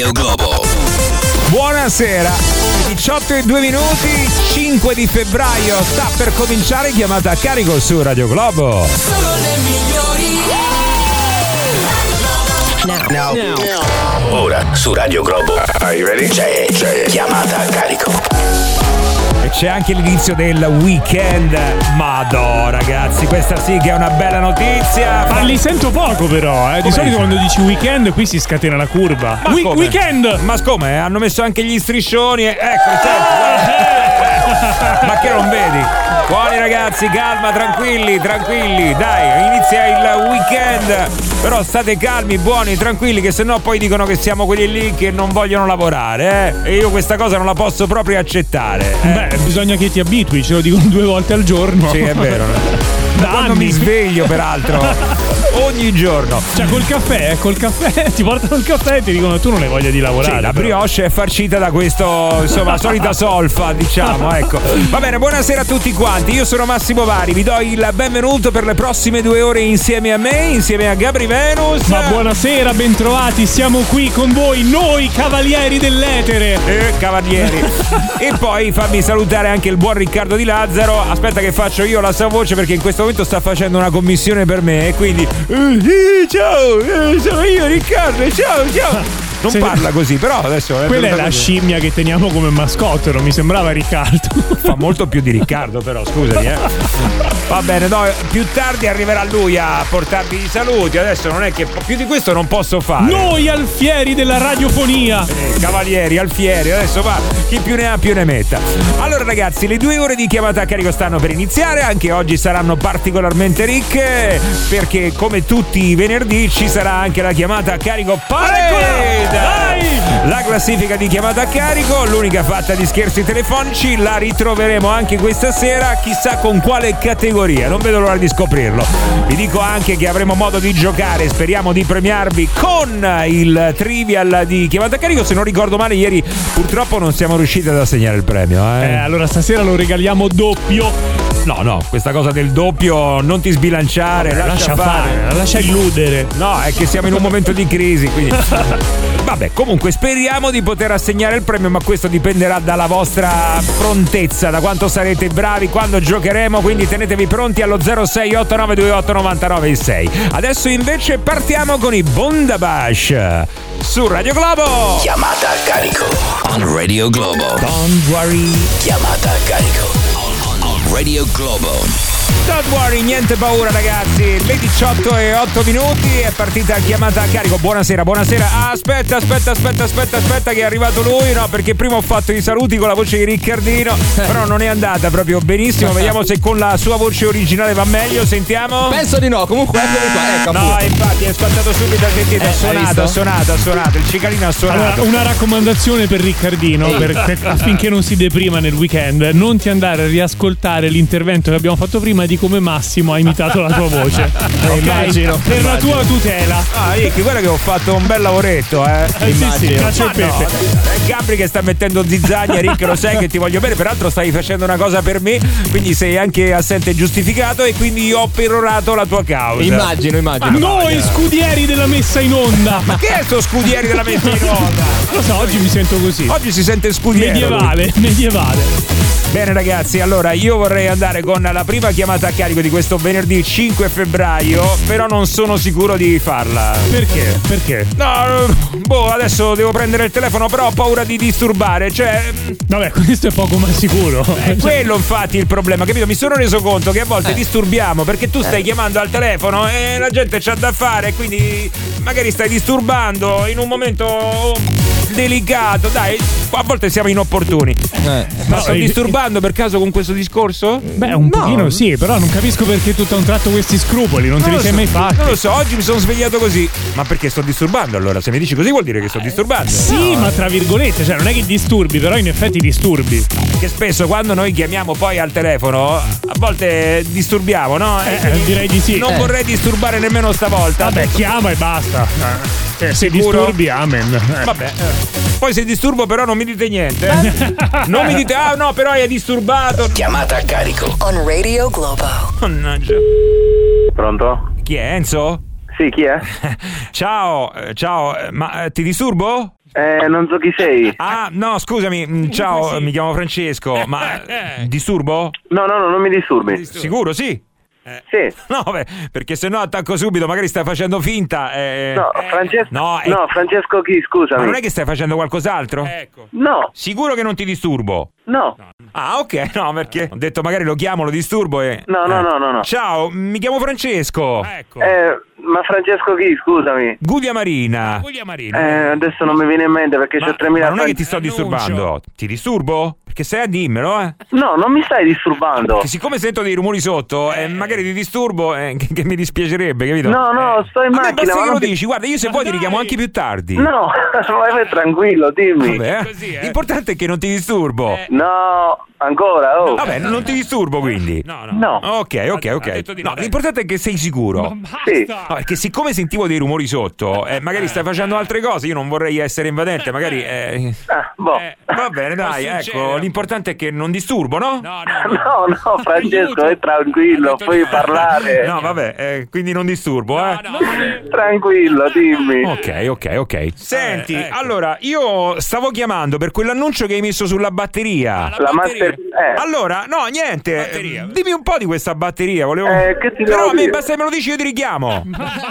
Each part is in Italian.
Radio Globo. Buonasera, 18:02, 5 di febbraio, sta per cominciare Chiamata a Carico su Radio Globo. Sono le migliori. Now. Ora su Radio Globo. Are you ready? C'è Chiamata a Carico. E c'è anche l'inizio del weekend. Madò ragazzi, questa sì che è una bella notizia. Ma li sento poco però, Di solito quando dici weekend qui si scatena la curva. Weekend! Ma come? Hanno messo anche gli striscioni e... Ecco, senti, ma che non vedi? Buoni ragazzi, calma, tranquilli, dai, inizia il weekend. Però state calmi, buoni, tranquilli, che sennò poi dicono che siamo quelli lì che non vogliono lavorare, E io questa cosa non la posso proprio accettare. Beh, bisogna che ti abitui, ce lo dicono 2 volte al giorno. Sì, è vero. Da quando mi sveglio, peraltro, ogni giorno. Cioè, col caffè, ti portano il caffè e ti dicono tu non hai voglia di lavorare. Sì, la brioche è farcita da questo, insomma, solita solfa, diciamo, ecco. Va bene, buonasera a tutti quanti. Io sono Massimo Vari, vi do il benvenuto per le prossime 2 ore insieme a me, insieme a Gabri Venus. Ma buonasera, bentrovati, siamo qui con voi, noi cavalieri dell'etere. Cavalieri. E poi fammi salutare anche il buon Riccardo Di Lazzaro. Aspetta che faccio io la sua voce, perché in questo momento sta facendo una commissione per me e quindi ciao, sono io Riccardo, ciao. Non parla così, però adesso quella è la scimmia che teniamo come mascotte, non mi sembrava Riccardo. Fa molto più di Riccardo, però scusami, Va bene, no, più tardi arriverà lui a portarvi i saluti. Adesso non è che più di questo non posso fare. Noi alfieri della radiofonia, cavalieri, alfieri, adesso va, chi più ne ha più ne metta. Allora ragazzi, le 2 ore di Chiamata a Carico stanno per iniziare. Anche oggi saranno particolarmente ricche, perché come tutti i venerdì ci sarà anche la Chiamata a Carico Parade. La classifica di Chiamata a Carico, l'unica fatta di scherzi telefonici, la ritroveremo anche questa sera, chissà con quale categoria, non vedo l'ora di scoprirlo. Vi dico anche che avremo modo di giocare, speriamo di premiarvi con il trivial di Chiamata a Carico. Se non ricordo male, ieri purtroppo non siamo riusciti ad assegnare il premio. Allora stasera lo regaliamo doppio. No, questa cosa del doppio non ti sbilanciare, lascia fare, lascia illudere. No, è che siamo in un momento di crisi, quindi vabbè, comunque speriamo di poter assegnare il premio, ma questo dipenderà dalla vostra prontezza, da quanto sarete bravi quando giocheremo, quindi tenetevi pronti allo 0689289996. Adesso invece partiamo con i Bundabash su Radio Globo. Chiamata a Carico on Radio Globo. Don't worry. Chiamata a Carico on Radio Globo. Don't worry, niente paura ragazzi. Le 18:08 è partita Chiamata a Carico. Buonasera. Aspetta che è arrivato lui. No, perché prima ho fatto i saluti con la voce di Riccardino, però non è andata proprio benissimo. Vediamo se con la sua voce originale va meglio. Sentiamo. Penso di no, comunque eccomi qua, ecco. No, infatti è scattato subito, sentite, ha suonato, il cicalino ha suonato. Allora, una raccomandazione per Riccardino, affinché non si deprima nel weekend: non ti andare a riascoltare l'intervento che abbiamo fatto prima di come Massimo ha imitato la tua voce. Immagino. Per la tua tutela. Ricchi, guarda che ho fatto un bel lavoretto, Sì, cacio e pepe. È Gabri che sta mettendo zizzagna, Rick, lo sai che ti voglio bene, peraltro stai facendo una cosa per me, quindi sei anche assente giustificato e quindi io ho perorato la tua causa. Immagino. Noi scudieri della messa in onda. Ma che è sto scudieri della messa in onda? Lo so, oggi mi sento così. Oggi si sente scudiero. Medievale. Bene ragazzi, allora io vorrei andare con la prima chiamata a carico di questo venerdì 5 febbraio, però non sono sicuro di farla. Perché? No, adesso devo prendere il telefono, però ho paura di disturbare, cioè... Vabbè, questo è poco ma sicuro. È quello infatti il problema, capito? Mi sono reso conto che a volte disturbiamo, perché tu stai chiamando al telefono e la gente c'ha da fare, quindi magari stai disturbando in un momento delicato, dai, a volte siamo inopportuni. Ma sto disturbando per caso con questo discorso? Beh, un pochino sì, però non capisco perché tutto a un tratto questi scrupoli, non te li sei mai fatti. Non lo so, oggi mi sono svegliato così. Ma perché sto disturbando allora? Se mi dici così vuol dire che sto disturbando. Sì, ma tra virgolette, cioè non è che disturbi, però in effetti disturbi. Perché spesso quando noi chiamiamo poi al telefono, a volte disturbiamo, no? Direi di sì. Non vorrei disturbare nemmeno stavolta. Vabbè, chiama e basta. Se sicuro? disturbi, amen. Vabbè. Poi se disturbo però non mi dite niente. Non mi dite, ah no, però hai disturbato. Chiamata a carico on Radio Globo. Mannaggia. Pronto? Chi è, Enzo? Sì, chi è? Ciao, ma ti disturbo? Non so chi sei. Ah, no, scusami, ciao, mi chiamo Francesco, ma disturbo? No, non mi disturbi. Sicuro, sì? Sì. No, beh, perché se no attacco subito, magari stai facendo finta. No, Francesco. No, No, Francesco chi, scusami. ma non è che stai facendo qualcos'altro? Ecco. No, Sicuro che non ti disturbo? no. Ah, ok, no, perché ho detto magari lo chiamo, lo disturbo e... No. Ciao, mi chiamo Francesco. Ecco. Ma Francesco chi, scusami? Guglia Marina. Puglia Marina. Adesso non mi viene in mente perché c'ho 3000 Ma non è che ti sto Annuncio. disturbando? Ti disturbo? Perché sei a dimmelo, eh? No, non mi stai disturbando. Che siccome sento dei rumori sotto, magari ti disturbo, che mi dispiacerebbe, capito? No, sto in A me macchina. basta ma che non lo ti- dici, guarda, io se vuoi ti richiamo anche più tardi. No, vai tranquillo, dimmi. Vabbè, Così, l'importante è che non ti disturbo. No, ancora, oh. Vabbè, non ti disturbo quindi. No. No. Ok. Ha detto di no, No, dai. l'importante è che sei sicuro. Ma basta. Sì. No, perché siccome sentivo dei rumori sotto, magari stai facendo altre cose, io non vorrei essere invadente, magari... Boh. Va bene, dai, non ecco, succede. l'importante è che non disturbo, no? No. No, Francesco, è tranquillo, Ha detto puoi di no. parlare. No, vabbè, quindi non disturbo, eh? No. Tranquillo, dimmi. Ok. Senti, ecco. allora, io stavo chiamando per quell'annuncio che hai messo sulla batteria. La master... Allora, no, niente. Batteria. Dimmi un po' di questa batteria, volevo... che ti devo Però a me dire? basta che me lo dici, io ti richiamo.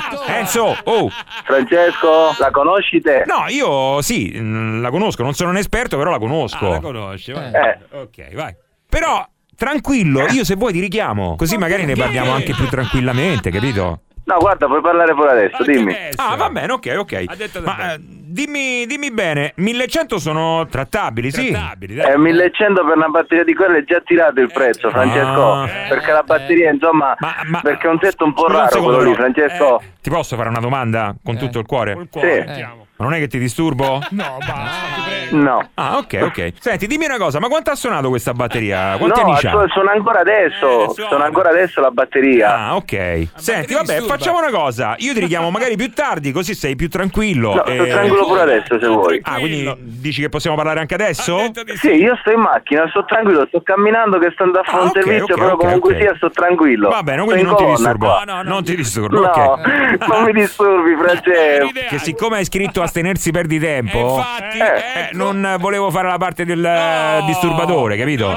Enzo, oh. Francesco, la conosci te? No, io sì, la conosco, non sono un esperto, però la conosco. La conosci, va. Ok, vai. Però, tranquillo, io se vuoi ti richiamo. Così magari ne parliamo anche più tranquillamente, capito? No, guarda, puoi parlare pure adesso, Anche dimmi. adesso. Ah, va bene, ok. Ha detto Ma bene. dimmi bene, 1100 sono trattabili, sì? Trattabili, dai. 1100 per una batteria di quelle è già tirato il prezzo, Francesco. Perché la batteria, insomma, Ma- perché è un tetto un po' scusa un raro secondo, quello lì, però. Francesco. Ti posso fare una domanda con tutto il cuore? Col cuore, Sì. sentiamo. Ma non è che ti disturbo? No, basta, ti prego. No. Ah, ok. Senti, dimmi una cosa, ma quanto ha suonato questa batteria? Quanti anni c'ha? Sono ancora adesso. suona. Sono ancora adesso la batteria. Ah, ok. Senti, ti vabbè, disturba? facciamo una cosa. Io ti richiamo magari più tardi, così sei più tranquillo. No, sto tranquillo pure adesso se vuoi. Ah, quindi dici che possiamo parlare anche adesso? Ha detto di Sì, io sto in macchina, sto tranquillo, sto camminando che sto andando a fare un ok, servizio, ok, però ok, comunque ok. sia sto tranquillo. Va bene, Sto quindi in non ti colonna disturbo. qua. No, non ti disturbo, No, ok. non mi disturbi, Francesco. Che siccome hai scritto astenersi perdi tempo, infatti, non volevo fare la parte del disturbatore, capito?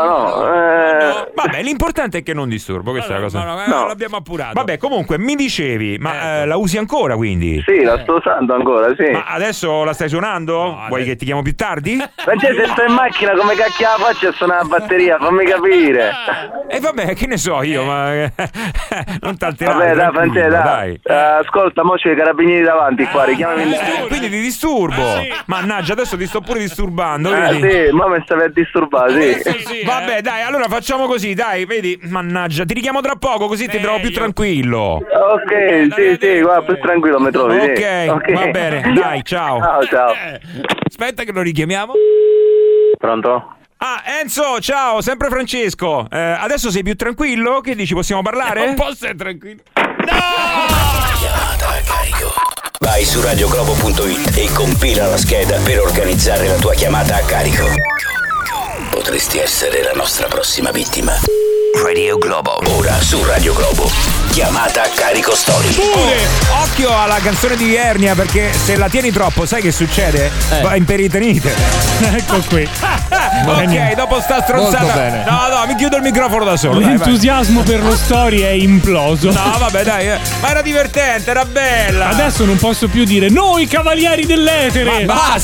No. Vabbè, l'importante è che non disturbo, questa è la cosa. No. l'abbiamo appurato. Vabbè, comunque mi dicevi, ma la usi ancora quindi? Sì, la sto usando ancora, sì. Ma adesso la stai suonando? Vuoi che ti chiamo più tardi? Francesco, se sto in macchina, come cacchio la faccio a suonare la batteria? Fammi capire. E vabbè, che ne so io, ma non t'alterare. Vabbè, dai, tranquillo, Francesco, dai. Ascolta, mo c'è i carabinieri davanti qua, richiamami. Quindi ti disturbo. Mannaggia, adesso ti sto pure disturbando, vedi? Sì, ma mi stavi a disturbare, sì. Vabbè, dai, allora facciamo così, dai, vedi? Mannaggia, ti richiamo tra poco, così ti trovo più tranquillo. Ok, sì, guarda, più tranquillo mi trovi, sì. Ok, va bene, dai, ciao. Ciao. Aspetta che lo richiamiamo. Pronto? Ah, Enzo, ciao, sempre Francesco. Adesso sei più tranquillo? Che dici, possiamo parlare? Non posso essere tranquillo. Chiamata a carico. Vai su radioglobo.it e compila la scheda per organizzare la tua chiamata a carico. Potresti essere la nostra prossima vittima. Radio Globo. Ora su Radio Globo. Chiamata a carico storico. Occhio alla canzone di Ernia, perché se la tieni troppo, sai che succede? Va in peritonite. Ecco qui. Ok, dopo sta stronzata. Molto bene. No, mi chiudo il microfono da solo. Dai, vai. L'entusiasmo per lo story è imploso. No, vabbè, dai, ma era divertente, era bella. Adesso non posso più dire noi cavalieri dell'etere.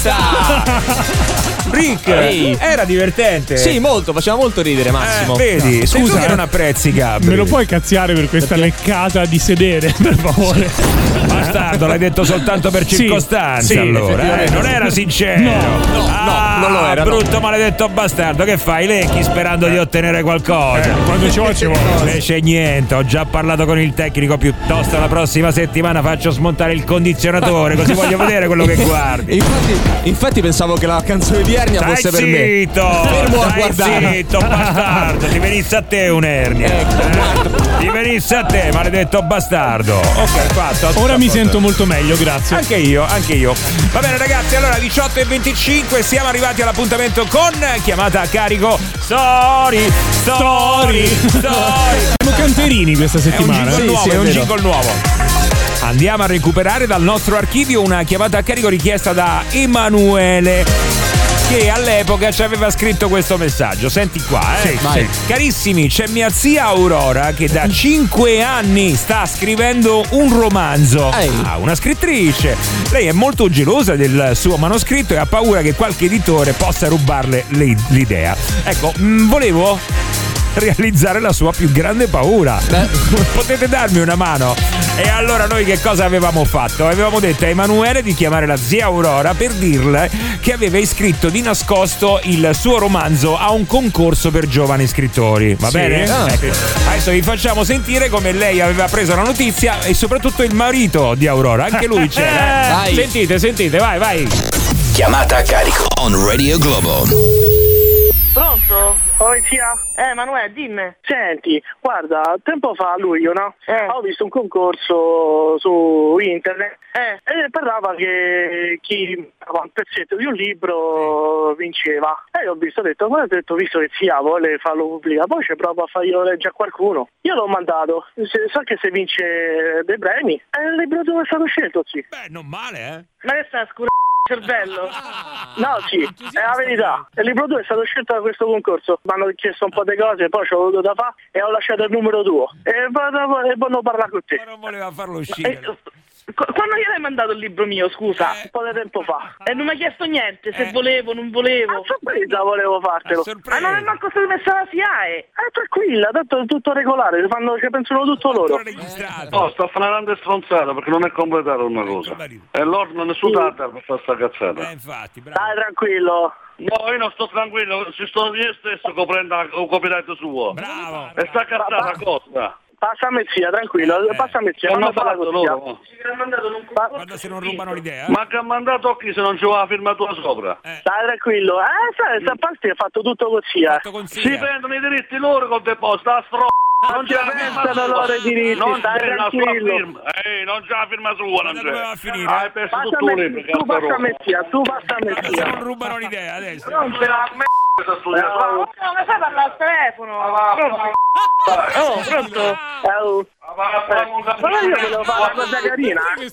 Basta! Rick, Ehi. era divertente. Sì, molto, faceva molto ridere, Massimo. Vedi, sei tu Scusa, che non apprezzi Gabri. Me lo puoi cazziare per questa leccata di sedere, per favore? Bastardo, l'hai detto soltanto per Sì, circostanze, sì, allora. Non era sincero. No, non lo era, no. Brutto maledetto bastardo, che fai? Lecchi sperando di ottenere qualcosa. Quando ci vuole, ci vuole. Invece niente, ho già parlato con il tecnico, piuttosto la prossima settimana faccio smontare il condizionatore, così voglio vedere quello che guardi. Infatti pensavo che la canzone di Ernia Stai fosse per me. zitto, Fermo a stai guardare. zitto, bastardo. Ti venisse a te un'ernia. Ti venisse a te, maledetto bastardo. Ok, fatto. Ora mi sento molto meglio, grazie. Anche io. Va bene ragazzi, allora 18:25 siamo arrivati all'appuntamento con chiamata a carico Story. Siamo canterini questa È un settimana. jingle Sì, nuovo, sì, è è un vero. jingle nuovo. Andiamo a recuperare dal nostro archivio una chiamata a carico richiesta da Emanuele, che all'epoca ci aveva scritto questo messaggio. Senti qua, Sì. Carissimi, c'è mia zia Aurora che da 5 anni sta scrivendo un romanzo. Una scrittrice. Lei è molto gelosa del suo manoscritto e ha paura che qualche editore possa rubarle l'idea. Ecco, volevo realizzare la sua più grande paura. Potete darmi una mano? E allora noi che cosa avevamo fatto? Avevamo detto a Emanuele di chiamare la zia Aurora per dirle che aveva iscritto di nascosto il suo romanzo a un concorso per giovani scrittori. Va bene? Ecco. Adesso vi facciamo sentire come lei aveva preso la notizia e soprattutto il marito di Aurora. Anche lui c'era. Dai. Sentite, vai. Chiamata a carico on Radio Globo. Pronto? Oi zia. Manuel, dimmi. Senti, guarda, tempo fa a luglio, no? Ho visto un concorso su internet e parlava che chi aveva un pezzetto di un libro vinceva. E ho visto, ho detto, visto che zia vuole farlo pubblicare, poi c'è proprio a farglielo leggere a qualcuno. Io l'ho mandato, so che se vince dei premi, il libro dove è stato scelto, sì. Beh, non male, Ma che sta scurando il cervello? No, sì, è la verità. Il libro 2 è stato scelto da questo concorso. Mi hanno chiesto un po' di cose, poi ci ho avuto da fare e ho lasciato il numero 2. E voglio parlare con te. Ma non voleva farlo uscire. Quando gliel'hai mandato il libro mio, scusa? Un po' di tempo fa. E non mi ha chiesto niente, se volevo, non volevo. A sorpresa volevo fartelo. Ma non è manco stato messo la SIAE. Tranquilla, tanto è tutto regolare, ci pensano tutto loro. No, sto fanando stronzata perché non è completata una cosa. E loro non è sudata per fare sta cazzata. Infatti, bravo. Dai, tranquillo. No, io non sto tranquillo, ci sto io stesso coprendo un copyright suo. Bravo. E sta cazzata costa. Passami zia, tranquillo, passami zia. Hanno Quando parla fatto con zia. loro. Guarda se non rubano l'idea. Ma che ha mandato chi se non c'è la firma tua sopra? Dai, tranquillo. Sai, sta parte ha fatto tutto con zia. Si prendono i diritti loro col deposito, sta non c'è la pensano loro i diritti, non stai c'è la sua tranquillo. firma. Non c'è la firma sua, non doveva c'è. finire. Hai perso tutto un libro. Tu passami zia, tu passami Se zia. non rubano l'idea adesso. Non c'è la merda studiata. No, mi fai parlare al telefono. Pronto? Però io volevo fare una cosa carina. Lo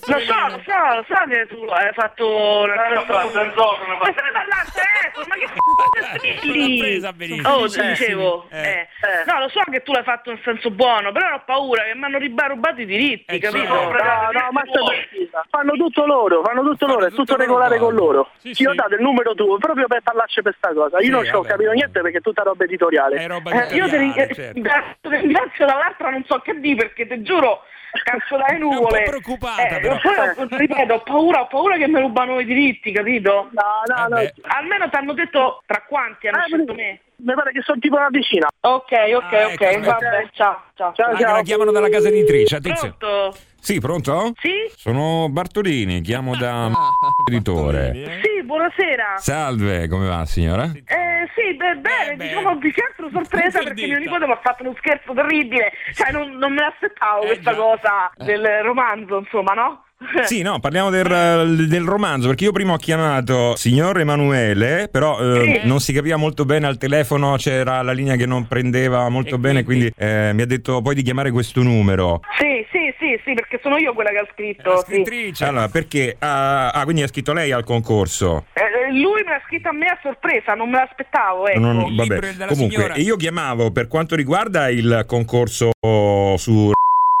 so che tu hai fatto una cosa. Ma stai parlando al telefono? Ma che L'ho strilli? presa benissimo. Oh, ti dicevo. No, lo so che tu l'hai fatto in senso buono, però ho paura che mi hanno rubato i diritti, capito? No, ma stai tranquilla. Fanno tutto loro, è tutto regolare con loro. Ti ho dato il numero tuo proprio per parlarci per sta cosa. Io non ci ho capito niente perché è tutta roba editoriale. È roba Io ti certo. ringrazio dall'altra, non so che dire, perché ti giuro, cazzo dalle nuvole. È un po' preoccupata, però. Ripeto, ho paura che mi rubano i diritti, capito? No. Almeno ti hanno detto tra quanti hanno scelto me. Mi pare che sono tipo una vicina. Ok, ecco, vabbè, ciao. La chiamano dalla casa editrice, attenzione. Pronto? Sì, pronto? Sì? Sono Bartolini, chiamo da editore. Sì, buonasera. Salve, come va signora? Sì, bene, diciamo più che altro sorpresa perché mio nipote mi ha fatto uno scherzo terribile. Cioè, non me l'aspettavo questa cosa del romanzo, insomma, no? Sì, no, parliamo del romanzo, perché io prima ho chiamato signor Emanuele, però non si capiva molto bene al telefono, c'era la linea che non prendeva molto bene, quindi mi ha detto poi di chiamare questo numero. Sì, perché sono io quella che ha scritto. La scrittrice. Allora, perché? Quindi ha scritto lei al concorso? Lui me l'ha scritto a me a sorpresa, non me l'aspettavo, ecco. Vabbè, comunque, io chiamavo per quanto riguarda il concorso su...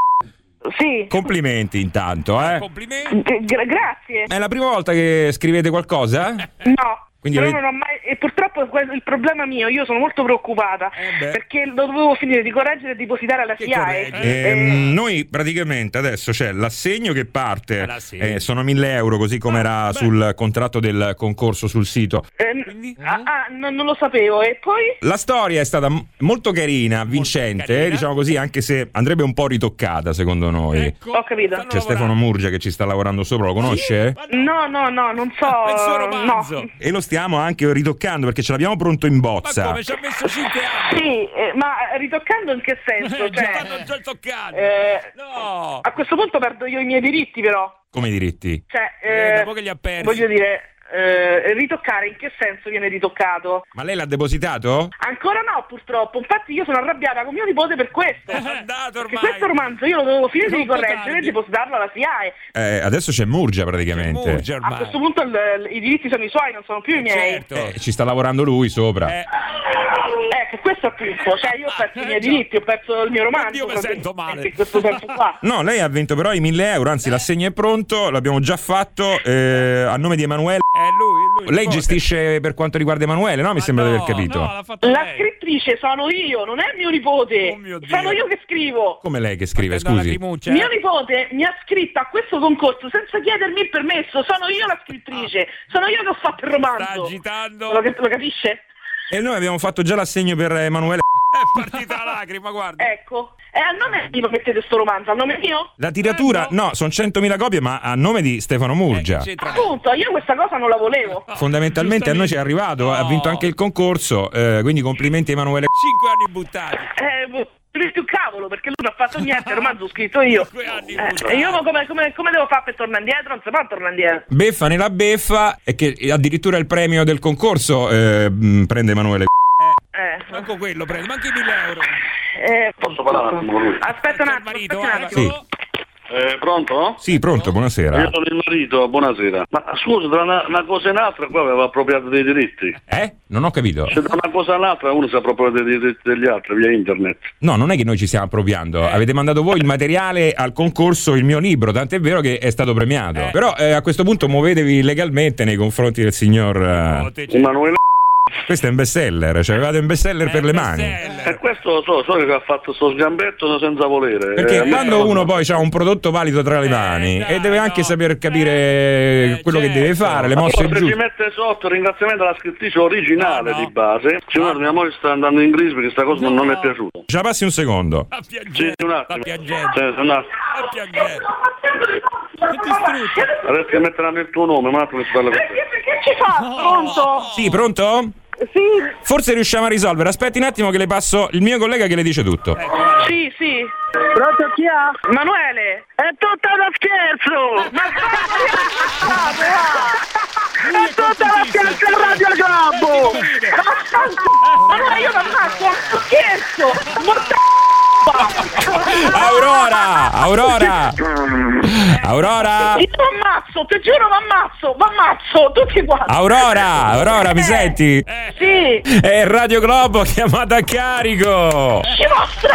Sì. Complimenti intanto, Complimenti. Grazie. È la prima volta che scrivete qualcosa? No. Quindi però non ho mai, e purtroppo il problema mio, io sono molto preoccupata perché lo dovevo finire di correggere e depositare alla SIAE. Noi praticamente adesso c'è l'assegno che parte, sono 1.000 euro così come era sul contratto del concorso sul sito. Non lo sapevo. E poi? La storia è stata molto carina, vincente, diciamo così, anche se andrebbe un po' ritoccata secondo noi. Ecco, ho capito. C'è Stefano Murgia che ci sta lavorando sopra, lo conosce? No, non so. Il suo romanzo. No. E lo stiamo anche ritoccando perché ce l'abbiamo pronto in bozza. Ma come ci ha messo 5 anni? Sì, ma ritoccando in che senso? Già toccando. No. A questo punto perdo io i miei diritti, però. Come i diritti? Cioè, dopo che li ha persi. Voglio dire, Ritoccare, in che senso viene ritoccato? Ma lei l'ha depositato? Ancora no, purtroppo. Infatti io sono arrabbiata con mio nipote per questo. È andato ormai. Perché questo romanzo io lo dovevo finire di correggere e depositarlo alla SIAE. Adesso c'è Murgia praticamente. Murgia A ormai. questo punto i diritti sono i suoi, non sono più i miei. Certo. Ci sta lavorando lui sopra. Ecco, questo è il punto. Cioè io ho perso i miei diritti, ho perso il mio romanzo. Io mi sento male. In questo senso qua. No, lei ha vinto però i 1.000 euro, anzi l'assegno è pronto, l'abbiamo già fatto a nome di Emanuele. Lui. Lei gestisce per quanto riguarda Emanuele, no? Mi sembra di aver capito. No, l'ha fatto La lei. scrittrice sono io, non è mio nipote. Oh mio Dio. Sono io che scrivo. Come lei che scrive, Prendo la scusi? lacrimuccia, Mio nipote mi ha scritto a questo concorso senza chiedermi il permesso. Sono io la scrittrice. Sono io che ho fatto il Sta romanzo. agitando. Lo capisce? E noi abbiamo fatto già l'assegno per Emanuele. È partita la lacrima, guarda. Ecco. E a nome mio mettete sto romanzo, a nome mio? La tiratura, no, sono 100.000 copie, ma a nome di Stefano Murgia. Che c'entra? Appunto, io questa cosa non la volevo. Fondamentalmente a noi ci è arrivato, ha vinto anche il concorso, quindi complimenti a Emanuele. 5 anni buttati. Lui più cavolo, perché lui non ha fatto niente, il romanzo l'ho scritto io. 5 anni E buttati. io come devo fare per tornare indietro? Non si può tornare indietro. Beffa nella beffa e che addirittura il premio del concorso prende Emanuele. Manco quello prende, manco i 1.000 euro. Posso parlare un attimo con lui? Aspetta un Il attimo, marito, aspetta un attimo. Sì. Pronto? Sì, pronto, buonasera. Io sono il marito, buonasera. Ma scusa, tra una cosa e un'altra qua aveva appropriato dei diritti. Non ho capito. Se da una cosa all'altra uno si appropria dei diritti degli altri via internet. No, non è che noi ci stiamo appropriando. Avete mandato voi il materiale al concorso, il mio libro, tant'è vero che è stato premiato. Però a questo punto muovetevi legalmente nei confronti del signor... Emanuele. Questo è un bestseller, cioè avevate un bestseller per le mani. E questo so che ha fatto sto sgambetto senza volere. Perché quando uno poi ha un prodotto valido tra le mani e deve anche saper capire quello che deve fare, le mosse se ci giuste. mette sotto il ringraziamento alla scrittrice originale di base, signore, mia moglie sta andando in crisi perché sta cosa non è piaciuta. Ce la passi un secondo. Sta piangendo. Sì, un attimo. Sta piangendo. Sì, un attimo. Sta piangendo. Adesso che metteranno il tuo nome, ma tu mi parla con te. Che ci fa? Pronto? Sì, pronto? Sì, Forse riusciamo a risolvere. Aspetti un attimo che le passo il mio collega che le dice tutto. sì, sì. Pronto, chi ha? Manuele. È tutto uno scherzo! È tutto uno scherzo a Radio Globo! Manuele, io non ammazzo, è un scherzo! Aurora! Io mi ammazzo, ti giuro mi ammazzo, tutti quanti. Aurora, mi senti? Sì. È Radio Globo chiamata a carico! Ci mostra.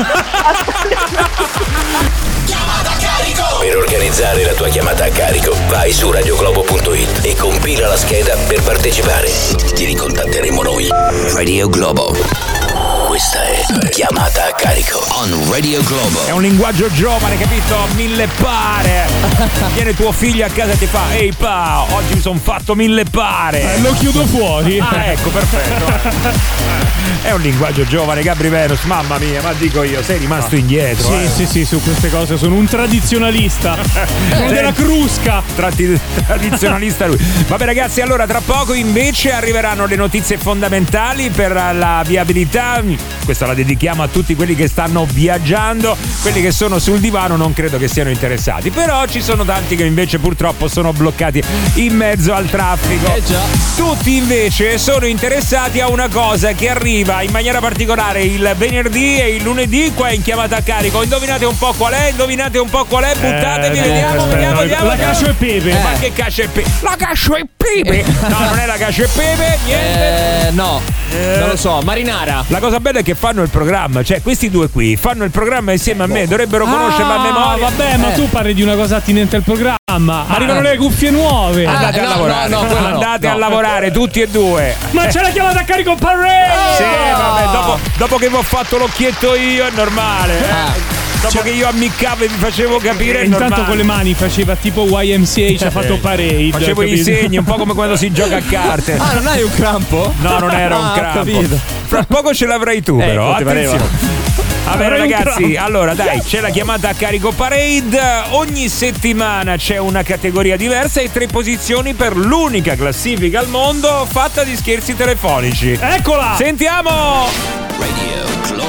Per organizzare la tua chiamata a carico, vai su radioglobo.it e compila la scheda per partecipare. Ti ricontatteremo noi. Radio Globo. Questa è Chiamata a carico on Radio Globo. È un linguaggio giovane, capito? 1000 pare. Viene tuo figlio a casa e ti fa: ehi pa, oggi mi son fatto 1000 pare. Lo chiudo fuori. Ah, ecco, perfetto. È un linguaggio giovane, Gabri Venus. Mamma mia, ma dico io, sei rimasto indietro. Sì, su queste cose sono un tradizionalista. Sono della Crusca. Tradizionalista lui. Vabbè ragazzi, allora tra poco invece arriveranno le notizie fondamentali per la viabilità. Questa la dedichiamo a tutti quelli che stanno viaggiando. Quelli che sono sul divano non credo che siano interessati, però ci sono tanti che invece purtroppo sono bloccati in mezzo al traffico. Tutti invece sono interessati a una cosa che arriva in maniera particolare il venerdì e il lunedì qua in Chiamata a carico. Indovinate un po' qual è? Buttatevi, vediamo. La cacio e pepe. Ma che cacio e pepe? La cacio e pepe? No, non è la cacio e pepe, niente. No, non lo so, marinara. La cosa bella è che fanno il programma, cioè questi due qui fanno il programma insieme a me, dovrebbero conoscerla a memoria. Vabbè, ma tu parli di una cosa attinente al programma. Arrivano le cuffie nuove. Andate a lavorare, andate a lavorare tutti e due. Ma c'è la chiamata a carico parade! Sì, vabbè, dopo che vi ho fatto l'occhietto io è normale. Dopo che io ammiccavo e vi facevo capire è intanto normale. con le mani faceva tipo YMCA, ci ha fatto parade. Facevo i segni, un po' come quando si gioca a carte. Ah, non hai un crampo? No, non era un crampo. Capito. Fra poco ce l'avrai tu, però. ti pareva. Attenzione. Va bene ragazzi, allora dai, c'è la chiamata a carico parade. Ogni settimana c'è una categoria diversa e 3 posizioni per l'unica classifica al mondo fatta di scherzi telefonici. Eccola! Sentiamo! Radio Globo.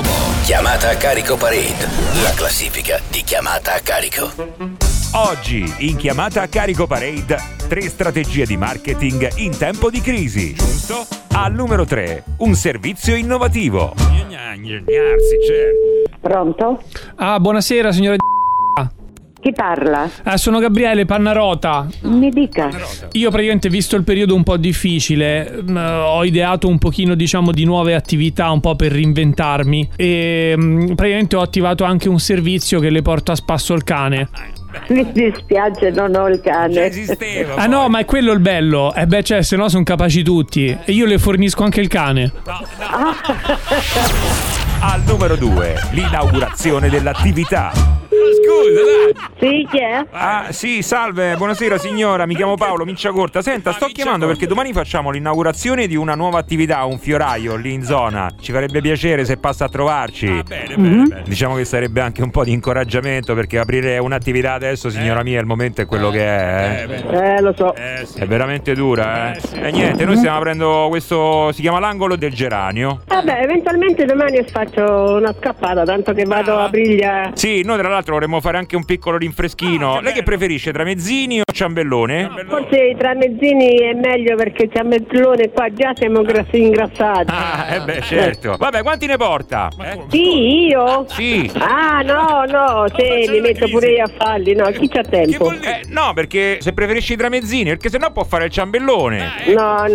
Chiamata a carico Parade, la classifica di chiamata a carico. Oggi in Chiamata a carico Parade 3 strategie di marketing in tempo di crisi. Giusto? Al numero 3, un servizio innovativo. Pronto? Ah, buonasera signora. Chi parla? Sono Gabriele Pannarota. Mi dica. Io praticamente, visto il periodo un po' difficile, ho ideato un pochino, diciamo, di nuove attività un po' per reinventarmi e praticamente ho attivato anche un servizio che le porta a spasso il cane. Mi dispiace, non ho il cane. Ah no, ma è quello il bello. Cioè, se no sono capaci tutti. E io le fornisco anche il cane. Al numero 2, l'inaugurazione dell'attività. Scusa, dai. Sì, chi è? Ah, sì, salve, buonasera signora, mi chiamo Paolo, Minciacorta. Senta, sto chiamando perché domani facciamo l'inaugurazione di una nuova attività, un fioraio lì in zona. Ci farebbe piacere se passa a trovarci. Bene. Diciamo che sarebbe anche un po' di incoraggiamento, perché aprire un'attività adesso, signora mia, il momento è quello che è. Lo so. Sì. È veramente dura, E niente, noi stiamo aprendo questo, si chiama l'angolo del geranio. Vabbè, eventualmente domani faccio una scappata, tanto che vado a Briglia. Sì, noi tra l'altro vorremmo fare anche un piccolo rinfreschino. Lei che preferisce, tramezzini o ciambellone? Forse i tramezzini è meglio, perché ciambellone qua già siamo ingrassati. Certo. Vabbè, quanti ne porta? Sì, io? Sì. Ah, no, sì, mi metto pure io a farli. No, chi c'ha tempo? No, perché se preferisci i tramezzini, perché sennò può fare il ciambellone. No.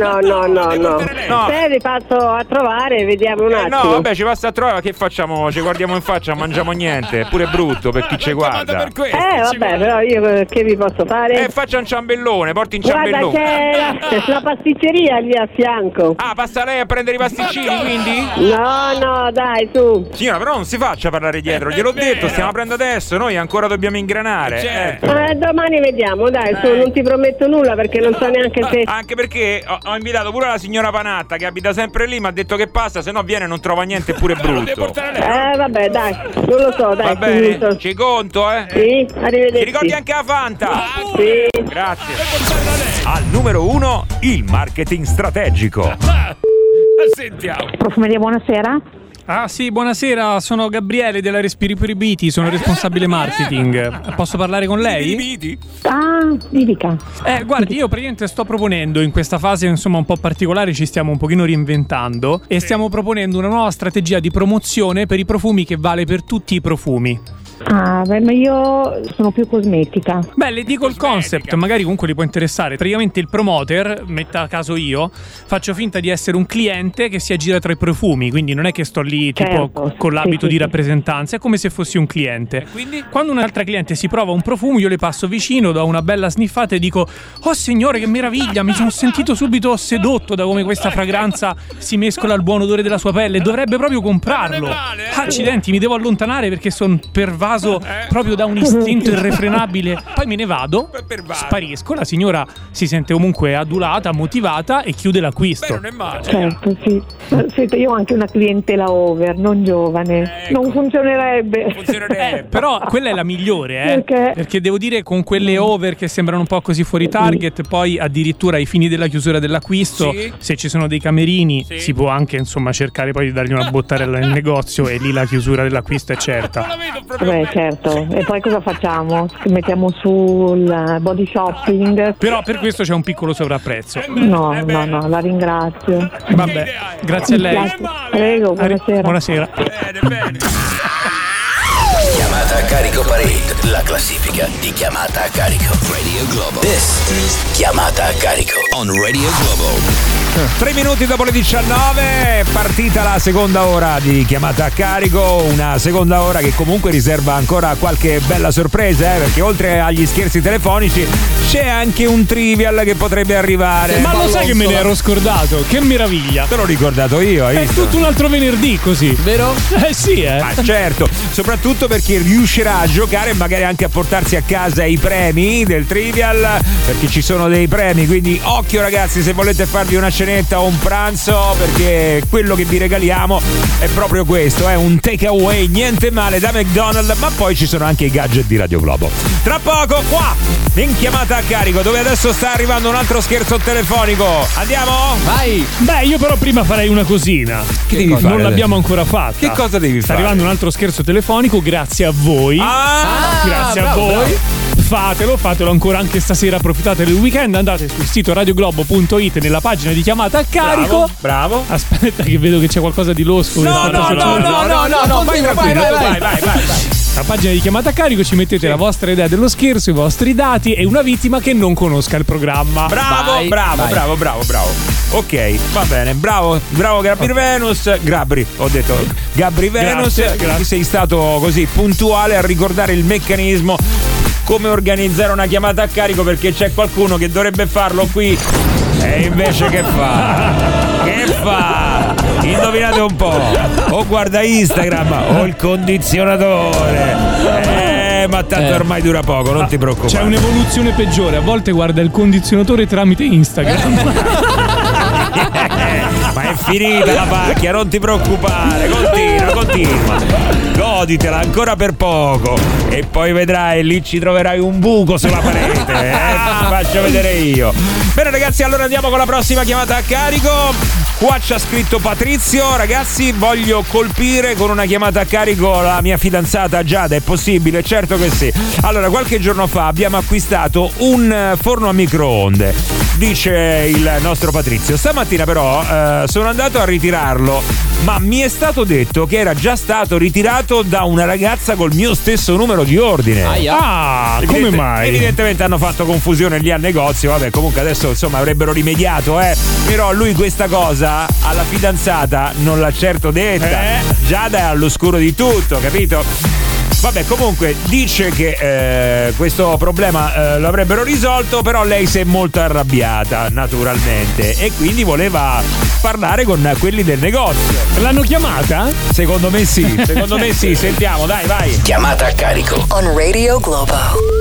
Se vi passo a trovare, vediamo un attimo. No, vabbè, ci passa a trovare, che facciamo? Ci guardiamo in faccia, non mangiamo niente. È pure brutto per chi ci guarda. Vabbè, però io che vi posso fare? Faccia un ciambellone, porti un Guarda, ciambellone. c'è la pasticceria lì a fianco. Ah, passa lei a prendere i pasticcini, quindi? No, dai, su. Signora, però non si faccia parlare dietro, gliel'ho detto, stiamo aprendo adesso, noi ancora dobbiamo ingranare. Domani vediamo, dai, su, non ti prometto nulla, perché non so neanche se... Anche perché ho invitato pure la signora Panatta, che abita sempre lì, mi ha detto che passa, se no viene e non trova niente, è pure brutto. Vabbè, dai, non lo so, dai. Va bene, ci conto, Sì, arrivederci. Ti ricordi anche la Fanta? Sì. Grazie. Al numero 1, il marketing strategico. Sentiamo. Profumeria, buonasera. Ah sì, buonasera, sono Gabriele della Respiri Proibiti, sono responsabile marketing. Posso parlare con lei? Ah, mi dica. Guardi, io praticamente sto proponendo, in questa fase insomma un po' particolare, ci stiamo un pochino reinventando e stiamo proponendo una nuova strategia di promozione per i profumi che vale per tutti i profumi. Ah, beh, ma io sono più cosmetica. Beh, le dico il concept, magari comunque li può interessare. Praticamente il promoter, metta caso io, faccio finta di essere un cliente che si aggira tra i profumi, quindi non è che sto lì tipo con l'abito di rappresentanza, è come se fossi un cliente. Quindi quando un'altra cliente si prova un profumo, io le passo vicino, do una bella sniffata e dico: "Oh signore, che meraviglia, mi sono sentito subito sedotto da come questa fragranza si mescola al buon odore della sua pelle, dovrebbe proprio comprarlo". Accidenti, mi devo allontanare perché sono pervaso proprio da un istinto irrefrenabile. Poi me ne vado, sparisco, la signora si sente comunque adulata, motivata e chiude l'acquisto. Certo, sì. Senta, io ho anche una clientela over, non giovane. Non funzionerebbe. Però quella è la migliore, perché devo dire, con quelle over che sembrano un po' così fuori target, poi addirittura ai fini della chiusura dell'acquisto, se ci sono dei camerini, si può anche insomma cercare poi di dargli una bottarella nel negozio e lì la chiusura dell'acquisto è certa. Certo. E poi cosa facciamo? Mettiamo sul body shopping. Però per questo c'è un piccolo sovrapprezzo. No, la ringrazio. Vabbè, grazie a lei. Prego, buonasera. Buonasera. Chiamata a carico Parade, la classifica di chiamata a carico. Radio Globo. This is Chiamata a carico on Radio Globo. 3 minuti dopo le 19 è partita la seconda ora di Chiamata a carico, una seconda ora che comunque riserva ancora qualche bella sorpresa, perché oltre agli scherzi telefonici c'è anche un trivial che potrebbe arrivare. Ma lo sai che me ne ero scordato? Che meraviglia! Te l'ho ricordato io, hai visto? È tutto un altro venerdì così, vero? Sì, Ma certo, soprattutto per chi riuscirà a giocare e magari anche a portarsi a casa i premi del trivial, perché ci sono dei premi, quindi occhio ragazzi, se volete farvi una cenetta o un pranzo, perché quello che vi regaliamo è proprio questo, è un takeaway, niente male, da McDonald's, ma poi ci sono anche i gadget di Radio Globo. Tra poco qua in chiamata a carico, dove adesso sta arrivando un altro scherzo telefonico. Andiamo? Vai! Beh, io però prima farei una cosina. Che devi fare? Non l'abbiamo ancora fatta. Che cosa devi fare? Sta arrivando un altro scherzo telefonico, grazie a voi. Grazie a voi. Bravo. Fatelo ancora anche stasera, approfittate del weekend, andate sul sito radioglobo.it nella pagina di chiamata a carico. Bravo. Aspetta che vedo che c'è qualcosa di losco. No, vai tranquillo, vai. La pagina di chiamata a carico, ci mettete la vostra idea dello scherzo, i vostri dati e una vittima che non conosca il programma. Bravo. Ok, va bene, bravo Gabri Venus. Gabri Venus. Grazie. Sei stato così puntuale a ricordare il meccanismo, come organizzare una chiamata a carico, perché c'è qualcuno che dovrebbe farlo qui e invece che fa? Indovinate un po', o guarda Instagram o il condizionatore, ma tanto ormai dura poco, non ti preoccupare. C'è un'evoluzione peggiore, a volte guarda il condizionatore tramite Instagram. Ma è finita la pacchia, non ti preoccupare, continua, goditela ancora per poco e poi vedrai, lì ci troverai un buco sulla parete, ti faccio vedere io. Bene ragazzi, allora andiamo con la prossima chiamata a carico. Qua ci ha scritto Patrizio: ragazzi, voglio colpire con una chiamata a carico la mia fidanzata Giada, è possibile? Certo che sì. Allora, qualche giorno fa abbiamo acquistato un forno a microonde, dice il nostro Patrizio. Stamattina però sono andato a ritirarlo, ma mi è stato detto che era già stato ritirato da una ragazza col mio stesso numero di ordine. Come mai? Evidentemente hanno fatto confusione lì al negozio. Vabbè, comunque adesso insomma avrebbero rimediato, però lui questa cosa alla fidanzata non l'ha certo detta. Giada è all'oscuro di tutto, capito? Vabbè, comunque dice che questo problema lo avrebbero risolto, però lei si è molto arrabbiata, naturalmente, e quindi voleva parlare con quelli del negozio. L'hanno chiamata? Secondo me sì, sentiamo, dai, vai. Chiamata a carico on Radio Globo.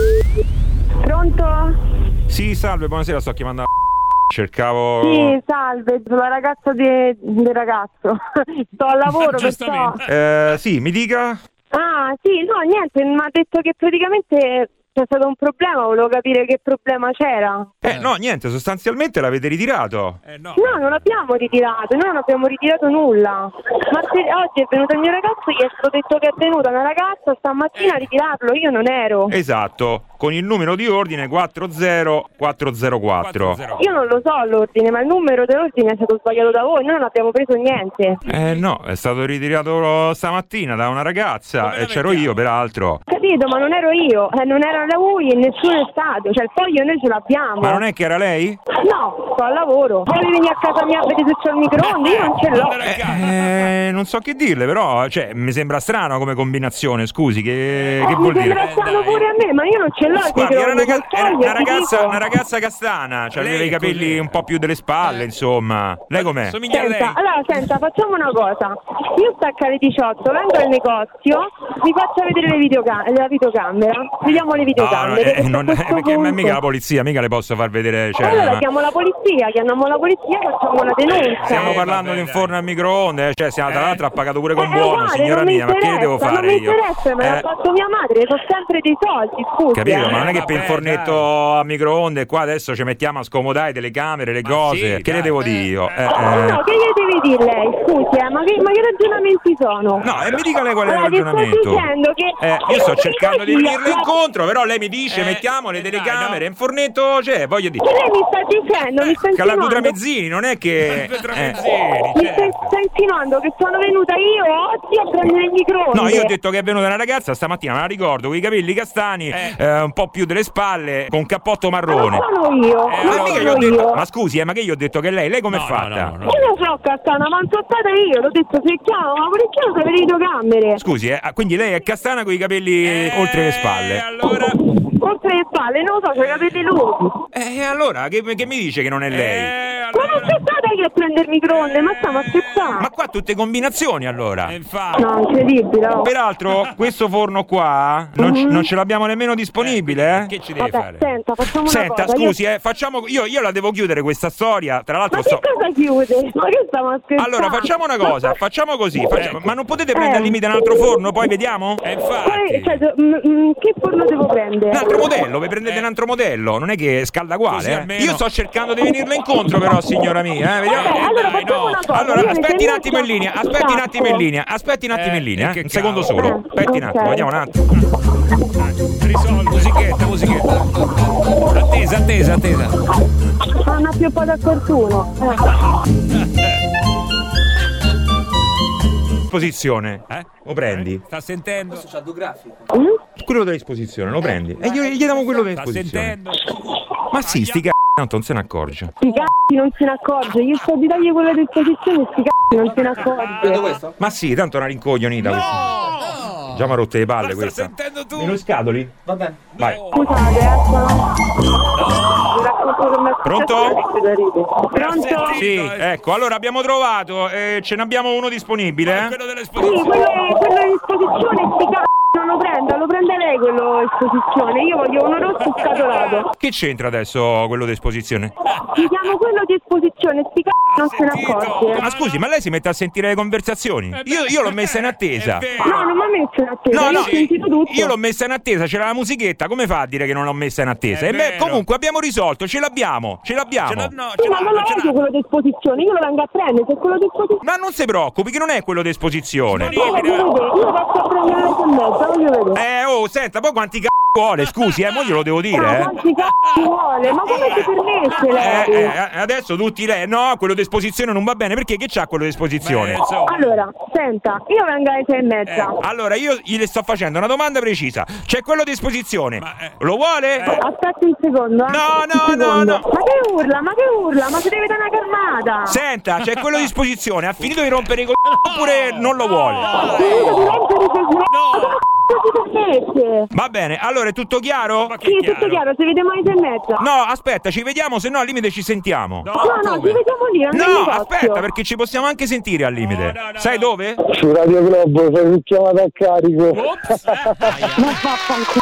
Pronto? Sì, salve, buonasera, sto chiamando cercavo... Sì, salve, sono la ragazza del ragazzo. Sto al lavoro, perciò... sì, mi dica... Ah, sì, no, niente, mi ha detto che praticamente c'è stato un problema, volevo capire che problema c'era. No, niente, sostanzialmente l'avete ritirato. No, non l'abbiamo ritirato, noi non abbiamo ritirato nulla. Ma oggi è venuto il mio ragazzo, gli è stato detto che è venuta una ragazza stamattina a ritirarlo, io non ero. Esatto, con il numero di ordine 40404. Io non lo so l'ordine, ma il numero dell'ordine è stato sbagliato da voi, noi non abbiamo preso niente. No, è stato ritirato stamattina da una ragazza e c'ero io, peraltro. Capito, ma non ero io, non era lui e nessuno è stato, cioè il foglio noi ce l'abbiamo. Ma non è che era lei? No, sto al lavoro. Vuoi venire a casa mia a vedere se c'ho il microonde? Io non ce l'ho. Non so che dirle, però, cioè, mi sembra strano come combinazione, scusi, che vuol dire? Mi sembra strano pure a me, ma io non ce l'ho il Guardi, era microonde. una ragazza castana, cioè aveva i capelli un po' più delle spalle, insomma. Lei com'è? Senta, facciamo una cosa. Io stacco alle 18, vengo al negozio, vi faccio vedere la videocamera. Vediamo le videocamere. Non è mica la polizia, mica le posso far vedere. Cioè, allora chiamiamo la polizia, facciamo una denuncia. Stiamo parlando di un forno a microonde, cioè tra l'altro ha pagato pure con buono, signora mia, ma che ne devo fare io? Non mi interessa, me l'ha fatto mia madre, sono sempre dei soldi, scusa. Capito, ma non è che per il fornetto a microonde qua adesso ci mettiamo a scomodare telecamere, le cose, che le devo dire io? No, che gli devi dire lei, scusi, ma che ragionamenti sono? No, e mi dica lei qual è il ragionamento. Sto dicendo che io sto cercando di venirle incontro, però lei mi dice mettiamo le telecamere in fornetto, cioè voglio dire. Che lei mi sta dicendo, mi sta insinuando. Caladutra Mezzini, non è che mi sta insinuando che sono venuta io oggi a prendere il microonde. No, io ho detto che è venuta una ragazza stamattina, me la ricordo, con i capelli castani, un po' più delle spalle, con cappotto marrone. Ma sono io, ma scusi, ma che io ho detto che lei com'è fatta? No. Io non so castana, ma non sono stata io, l'ho detto se chiamo, ma perché non sapete le videocamere? Scusi, quindi lei è castana con i capelli oltre le spalle. Allora... Oltre le spalle, non lo so, c'ha i capelli lunghi. Allora, che mi dice che non è lei? Ma non c'è stata io a prendere il microonde, ma stiamo aspettando. Ma qua tutte combinazioni allora. No, incredibile. Oh. Peraltro, questo forno qua non ce l'abbiamo nemmeno disponibile, Che ci devi fare? Senta, facciamo una cosa. Scusi, facciamo. Io la devo chiudere questa storia. Tra l'altro, Ma che cosa chiude? Ma che stiamo aspettando? Allora, facciamo una cosa. Facciamo così. Ma non potete prendere al limite un altro forno? Poi vediamo? Poi, cioè, che forno devo prendere? Un altro modello, vi prendete un altro modello, non è che scalda uguale. Io sto cercando di venirle incontro, però, signora mia. Vediamo. Allora facciamo una cosa. Allora, aspetti un attimo in linea. Un secondo solo. Aspetti un attimo, vediamo un attimo. Risolvo. Musichetta. Attesa. Non ha più un po' da fortuna. Disposizione. Lo prendi? Sta sentendo? Quello dell'esposizione, lo prendi. E gli diamo quello dell'esposizione. Ma sì, sti tanto non se ne accorge. Sti cazzi non se ne accorge. Io sto di dargli quella disposizione, sti cazzi non se ne accorge. Ma sì, tanto è una rincoglionita questa. Già mi ha rotte le palle questa. Sentendo tu. Meno scatoli? Va bene. Vai. Scusate, Pronto? Pronto? Sì, ecco, allora abbiamo trovato, ce ne abbiamo uno disponibile. Quello Sì, dell'esposizione. quello in esposizione, sti cazzi non lo prende lei quello in esposizione. Io voglio uno rosso scatolato. Che c'entra adesso quello d'esposizione? Gli diamo quello di esposizione, sti cazzi non se ne accorge. Ma scusi, ma lei si mette a sentire le conversazioni? Io l'ho messa in attesa. No, non mi ha messo in attesa, io ho sentito tutto. Io l'ho messa in attesa, c'era la musichetta, come fa a dire che non l'ho messa in attesa? Comunque abbiamo risolto, ce l'abbiamo. Sì, ma non lo vedo quello di esposizione, io lo vengo a prendere, se quello di esposizione. Ma non si preoccupi, che non è quello d'esposizione. Io faccio a prendere le mezza, voglio vedere. Senta, poi quanti vuole, scusi, mo glielo devo dire, quanti vuole? Ma come si permette lei? Adesso tutti lei, no, quello d'esposizione non va bene, perché che c'ha quello d'esposizione? Allora, senta, io vengo alle 6:30. Allora, io gli sto facendo una domanda precisa. C'è quello d'esposizione, lo vuole? Aspetti un secondo, No. Ma che urla, ma si deve dare una calmata. Senta, c'è quello d'esposizione, ha finito di rompere i oppure non lo vuole? Va bene, allora è tutto chiaro? Sì, è tutto chiaro, ci vediamo alle 6:30. No, aspetta, ci vediamo, se no al limite ci sentiamo. No, ci vediamo lì, non No, aspetta, perché ci possiamo anche sentire al limite. Sai dove? Su Radio Globo, sei chiamata a carico. Ma vaffanculo.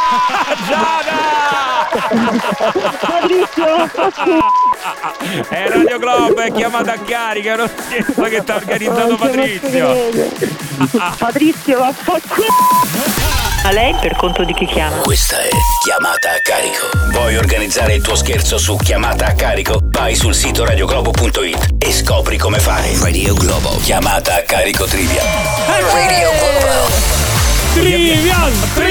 È Radio Globo, è chiamata a carica, è uno scherzo che sta organizzando Patrizio. Patrizio, vaffanculo. A lei per conto di chi chiama? Questa è Chiamata a Carico. Vuoi organizzare il tuo scherzo su Chiamata a Carico? Vai sul sito radioglobo.it e scopri come fare. Radio Globo. Chiamata a Carico Trivia. Radio Globo. Trivial.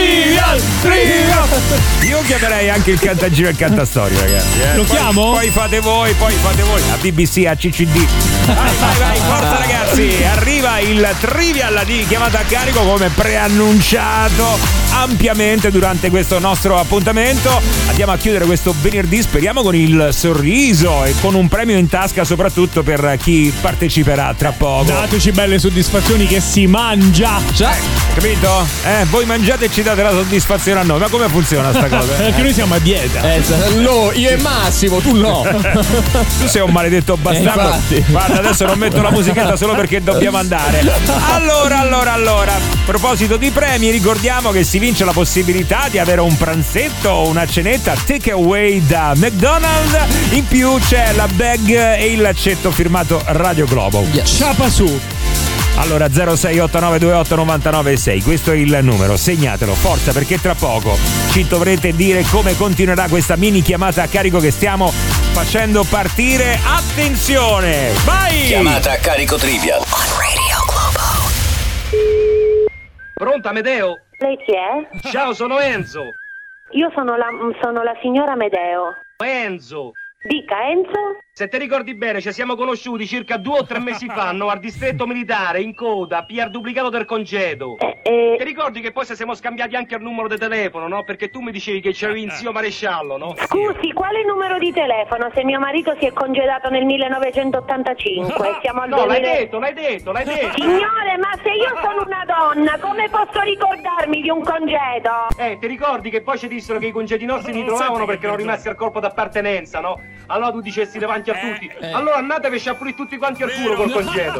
Io chiamerei anche il cantagiro e il cantastorie, ragazzi. Lo chiamo? Poi fate voi. A BBC, a CCD. Vai, forza ragazzi. Arriva il Trivial di Chiamata a Carico, come preannunciato ampiamente durante questo nostro appuntamento. Andiamo a chiudere questo venerdì, speriamo con il sorriso e con un premio in tasca, soprattutto per chi parteciperà tra poco. Dateci belle soddisfazioni che si mangia. Capito? Voi mangiate e ci date la soddisfazione a noi. Ma come funziona sta cosa? Perché noi siamo a dieta. No, io e Massimo, tu no. Tu sei un maledetto bastardo. Guarda, adesso non metto la musichetta solo perché dobbiamo andare. Allora. A proposito di premi, ricordiamo che si vince la possibilità di avere un pranzetto o una cenetta takeaway da McDonald's. In più c'è la bag e il laccetto firmato Radio Globo. Ciapa su. Allora 0689289996, questo è il numero, segnatelo, forza, perché tra poco ci dovrete dire come continuerà questa mini chiamata a carico che stiamo facendo partire. Attenzione, vai! Chiamata a Carico Trivial. On Radio Globo. Pronto, Amedeo? Lei chi è? Ciao, sono Enzo. Io sono la signora Amedeo. Enzo. Dica, Enzo? Se ti ricordi bene, ci siamo conosciuti circa 2 o 3 mesi fa, no? Al distretto militare, in coda, PR duplicato del congedo. Ti ricordi che poi se siamo scambiati anche il numero di telefono, no? Perché tu mi dicevi che c'avevi in zio maresciallo, no? Scusi, quale numero di telefono? Se mio marito si è congedato nel 1985, siamo al No, l'hai detto. Signore, ma se io sono una donna, come posso ricordarmi di un congedo? Ti ricordi che poi ci dissero che i congedi nostri li trovavano perché erano rimasti al corpo d'appartenenza, no? Allora tu dicessi davanti davanti a tutti. Allora andatevi a pulire tutti quanti al culo col congedo.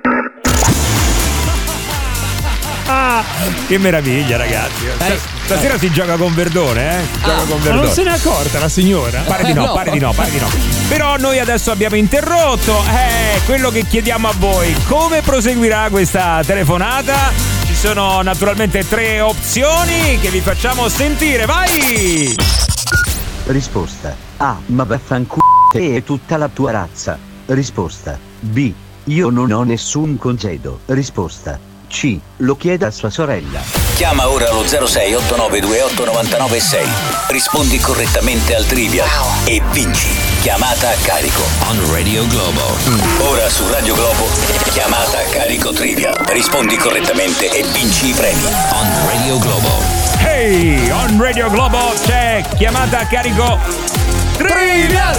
Che meraviglia, ragazzi. Stasera si gioca con Verdone, Ma non se n'è accorta la signora? Pare di no. Però noi adesso abbiamo interrotto quello che chiediamo a voi. Come proseguirà questa telefonata? Ci sono naturalmente 3 opzioni che vi facciamo sentire. Vai! Risposta A. Ma vaffanculo te e tutta la tua razza. Risposta B. Io non ho nessun congedo. Risposta C. Lo chieda a sua sorella. Chiama ora allo 06 8928 996. Rispondi correttamente al trivia e vinci chiamata a carico on Radio Globo. Ora su Radio Globo, chiamata a carico trivia. Rispondi correttamente e vinci i premi on Radio Globo. Hey, on Radio Globo c'è chiamata a carico Trivial.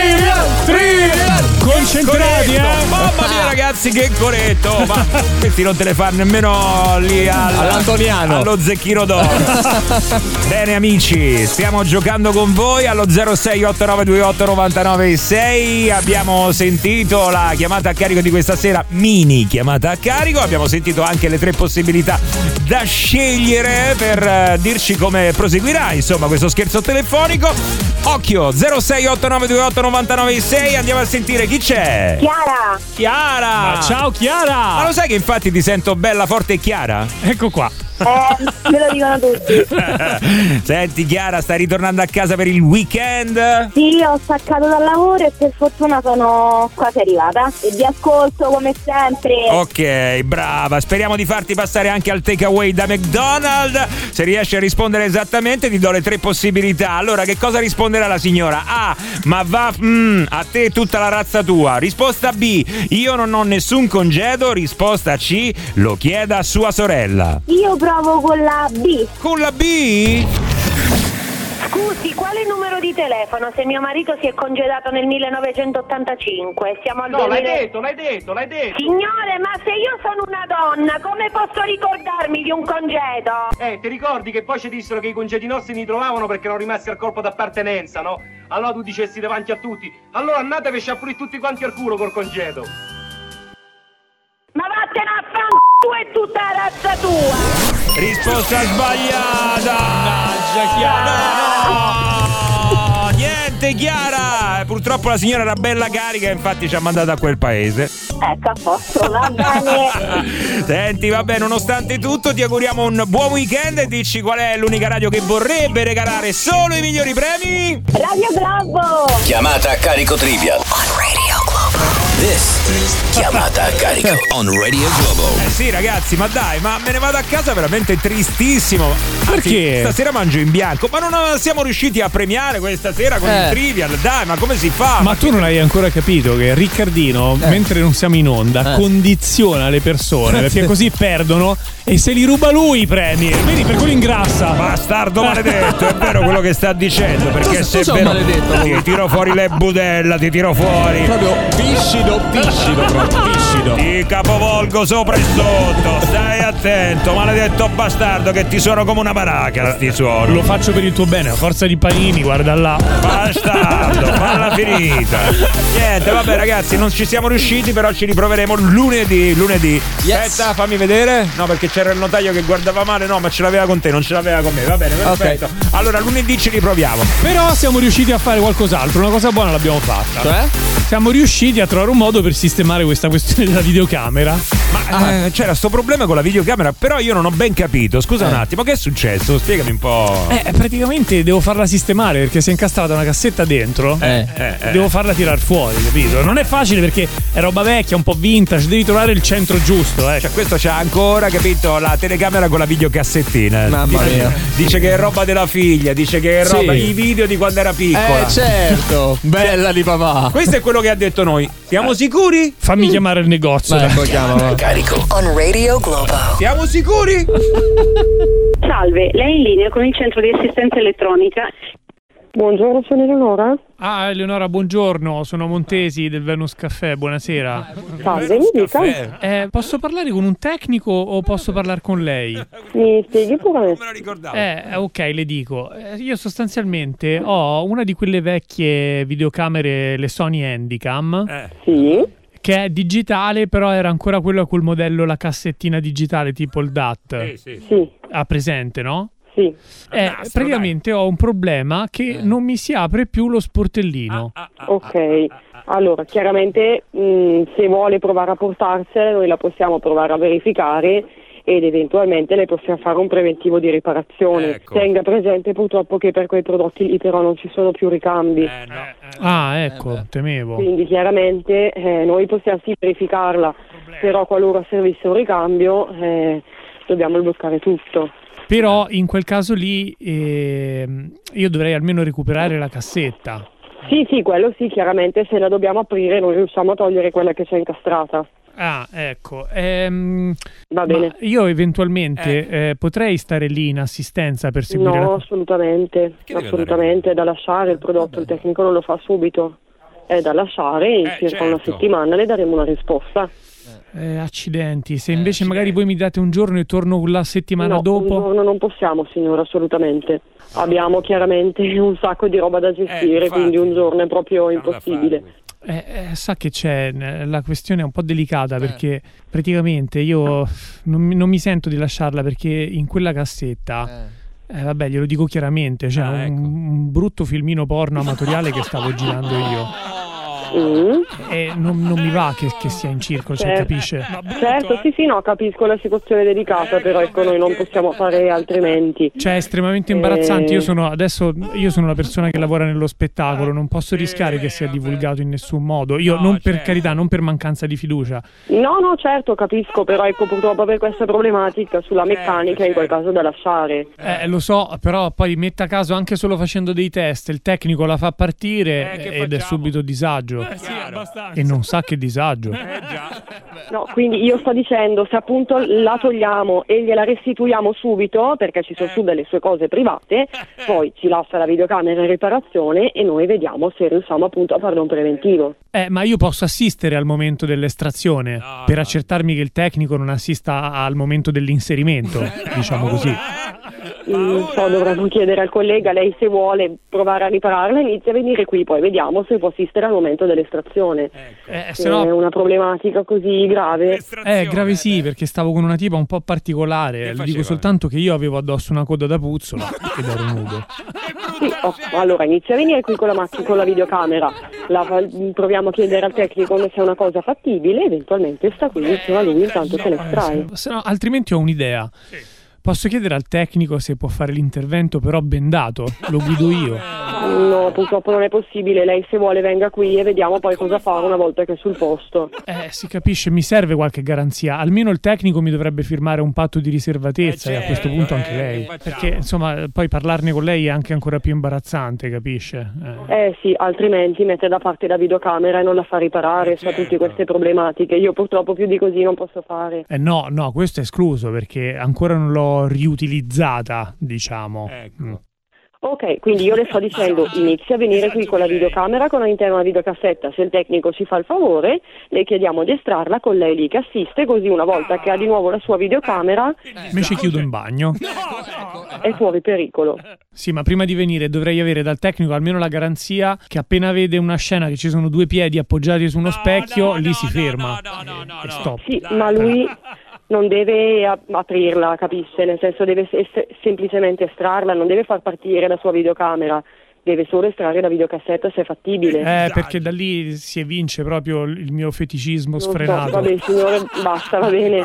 Concentrati, Mamma mia, ragazzi, che coretto. Ma questi non te le fa nemmeno lì all'Antoniano, allo zecchino d'oro. Bene, amici, stiamo giocando con voi allo 06 8928 996. Abbiamo sentito la chiamata a carico di questa sera, mini chiamata a carico. Abbiamo sentito anche le 3 possibilità da scegliere per dirci come proseguirà, insomma, questo scherzo telefonico. Occhio, 06 8928 996. Andiamo a sentire chi c'è. Chiara. Ma ciao Chiara. Ma lo sai che infatti ti sento bella, forte e chiara? Ecco qua. Me lo dicono tutti. Senti Chiara, stai ritornando a casa per il weekend? Sì, ho staccato dal lavoro e per fortuna sono quasi arrivata e vi ascolto come sempre. Ok, brava, speriamo di farti passare anche al takeaway da McDonald's. Se riesci a rispondere esattamente ti do le 3 possibilità. Allora, che cosa risponderà la signora? A. Ma va a te e tutta la razza tua. Risposta B. Io non ho nessun congedo. Risposta C. Lo chieda a sua sorella. Io provo con la B. Con la B? Scusi, quale numero di telefono? Se mio marito si è congedato nel 1985, siamo al No, l'hai detto. Signore, ma se io sono una donna, come posso ricordarmi di un congedo? Ti ricordi che poi ci dissero che i congedi nostri li trovavano perché erano rimasti al corpo d'appartenenza, no? Allora tu dicessi davanti a tutti, allora andatevi a pulire tutti quanti al culo col congedo. Ma vattene a fanculo tu e tutta la razza tua! Risposta sbagliata! No! Niente, Chiara! Purtroppo la signora era bella carica, infatti ci ha mandato a quel paese. Ecco, a posto, va bene. Senti, vabbè, nonostante tutto ti auguriamo un buon weekend e dici qual è l'unica radio che vorrebbe regalare solo i migliori premi? Radio Globo! Chiamata a carico trivia on Radio Globo. This is chiamata a carico on Radio Globo. Sì, ragazzi, ma dai, ma me ne vado a casa veramente tristissimo. Perché? Stasera mangio in bianco, ma non siamo riusciti a premiare questa sera con il trivial. Dai, ma come si fa? Ma tu non hai ancora capito che Riccardino, mentre non siamo in onda, condiziona le persone perché così perdono e se li ruba lui i premi. Vedi, per quello ingrassa. Bastardo maledetto, è vero quello che sta dicendo, perché se è vero ti tiro fuori le budella, ti tiro fuori. Proprio viscido. Ti capovolgo sopra e sotto. Stai attento, maledetto bastardo, che ti suono come una baraca. Sti suono. Lo faccio per il tuo bene, a forza di panini, guarda là. Bastardo, falla finita. Niente, vabbè ragazzi, non ci siamo riusciti, però ci riproveremo lunedì. Yes. Aspetta, fammi vedere. No, perché c'era il notaio che guardava male. No, ma ce l'aveva con te, non ce l'aveva con me. Va bene, perfetto. Okay. Allora lunedì ci riproviamo. Però siamo riusciti a fare qualcos'altro, una cosa buona l'abbiamo fatta. Cioè? Siamo riusciti a trovare un modo per sistemare questa questione della videocamera. Ma c'era sto problema con la videocamera, però io non ho ben capito. Scusa un attimo, che è successo? Spiegami un po'. Praticamente devo farla sistemare perché si è incastrata una cassetta dentro. Devo farla tirar fuori, capito? Non è facile perché è roba vecchia, un po' vintage, devi trovare il centro giusto. Cioè, questo c'ha ancora, capito, la telecamera con la videocassettina. Mamma mia. Dice che è roba della figlia, dice che è roba i video di quando era piccola. Certo, bella di papà. Questo è quello che ha detto noi. Siamo sicuri? Fammi chiamare il negozio. Chiamata a carico on Radio Globo. Siamo sicuri? Salve, lei è in linea con il centro di assistenza elettronica. Buongiorno, sono Eleonora. Ah, Eleonora, buongiorno, sono Montesi del Venus Caffè, buonasera. Salve, mi dica. Posso parlare con un tecnico o posso parlare con lei? Mi spieghi pure? Ok, le dico. Io sostanzialmente ho una di quelle vecchie videocamere, le Sony Handycam. Sì. Che è digitale, però era ancora quella col modello, la cassettina digitale tipo il DAT. Sì. Ha presente, no? Sì. Praticamente ho un problema che non mi si apre più lo sportellino. Ok, allora chiaramente se vuole provare a portarsela noi la possiamo provare a verificare ed eventualmente le possiamo fare un preventivo di riparazione. Ecco. Tenga presente purtroppo che per quei prodotti lì però non ci sono più ricambi. Ecco, temevo. Quindi chiaramente noi possiamo sì verificarla, però qualora servisse un ricambio dobbiamo bloccare tutto. Però in quel caso lì io dovrei almeno recuperare la cassetta. Sì, quello sì, chiaramente se la dobbiamo aprire non riusciamo a togliere quella che c'è incastrata. Ah, ecco. Va bene. Io eventualmente potrei stare lì in assistenza per seguire No, assolutamente, è da lasciare il prodotto, il tecnico non lo fa subito. È da lasciare e in circa una settimana le daremo una risposta. Accidenti, se invece magari voi mi date un giorno e torno la settimana dopo? Un giorno non possiamo, signora, assolutamente. Abbiamo chiaramente un sacco di roba da gestire, quindi un giorno è proprio impossibile. Sa che c'è, la questione è un po' delicata perché praticamente io non mi sento di lasciarla perché in quella cassetta, vabbè, glielo dico chiaramente, c'è un brutto filmino porno amatoriale che stavo girando io. E non mi va che sia in circolo, cioè, capisce? Certo, sì, no, capisco la situazione delicata, però ecco, noi non possiamo fare altrimenti. Cioè, è estremamente imbarazzante. Io sono la persona che lavora nello spettacolo, non posso rischiare che sia divulgato in nessun modo. Io per carità, non per mancanza di fiducia. No, certo, capisco, però ecco, purtroppo per questa problematica sulla meccanica in quel caso da lasciare. Lo so, però poi metta caso anche solo facendo dei test, il tecnico la fa partire ed è subito disagio. E non sa che disagio. No, quindi io sto dicendo, se appunto la togliamo e gliela restituiamo subito, perché ci sono su delle sue cose private, poi ci lascia la videocamera in riparazione e noi vediamo se riusciamo appunto a farle un preventivo. Ma io posso assistere al momento dell'estrazione per accertarmi che il tecnico non assista al momento dell'inserimento, diciamo così. Dovremmo chiedere al collega, lei se vuole provare a ripararla inizia a venire qui, poi vediamo se può assistere al momento dell'estrazione. Se no... È una problematica così grave. Grave sì, perché stavo con una tipa un po' particolare. Le dico soltanto che io avevo addosso una coda da puzzola ed ero nudo. Sì, allora inizia a venire qui con la videocamera, proviamo a chiedere al tecnico se è una cosa fattibile, eventualmente sta qui insieme a lui intanto che le estrae. Se no, altrimenti ho un'idea. Posso chiedere al tecnico se può fare l'intervento però bendato? Lo guido io. No, purtroppo non è possibile. Lei se vuole venga qui e vediamo poi cosa fare una volta che è sul posto. Si capisce, mi serve qualche garanzia. Almeno il tecnico mi dovrebbe firmare un patto di riservatezza e a questo punto anche lei. Perché insomma poi parlarne con lei è anche ancora più imbarazzante, capisce? Sì, altrimenti mette da parte la videocamera e non la fa riparare, sa tutte queste problematiche. Io purtroppo più di così non posso fare. No, questo è escluso perché ancora non l'ho riutilizzata, diciamo. Ok, quindi io le sto dicendo inizia a venire qui con la videocamera con all'interno una videocassetta, se il tecnico ci fa il favore le chiediamo di estrarla con lei lì che assiste, così una volta che ha di nuovo la sua videocamera mi ci chiudo in bagno. È fuori pericolo. Sì, ma prima di venire dovrei avere dal tecnico almeno la garanzia che appena vede una scena che ci sono due piedi appoggiati su uno specchio lì si ferma e stop. Sì, ma lui non deve aprirla, capisce? Nel senso deve semplicemente estrarla, non deve far partire la sua videocamera, deve solo estrarre la videocassetta se è fattibile. Perché da lì si evince proprio il mio feticismo sfrenato. Vabbè signore, basta, va bene.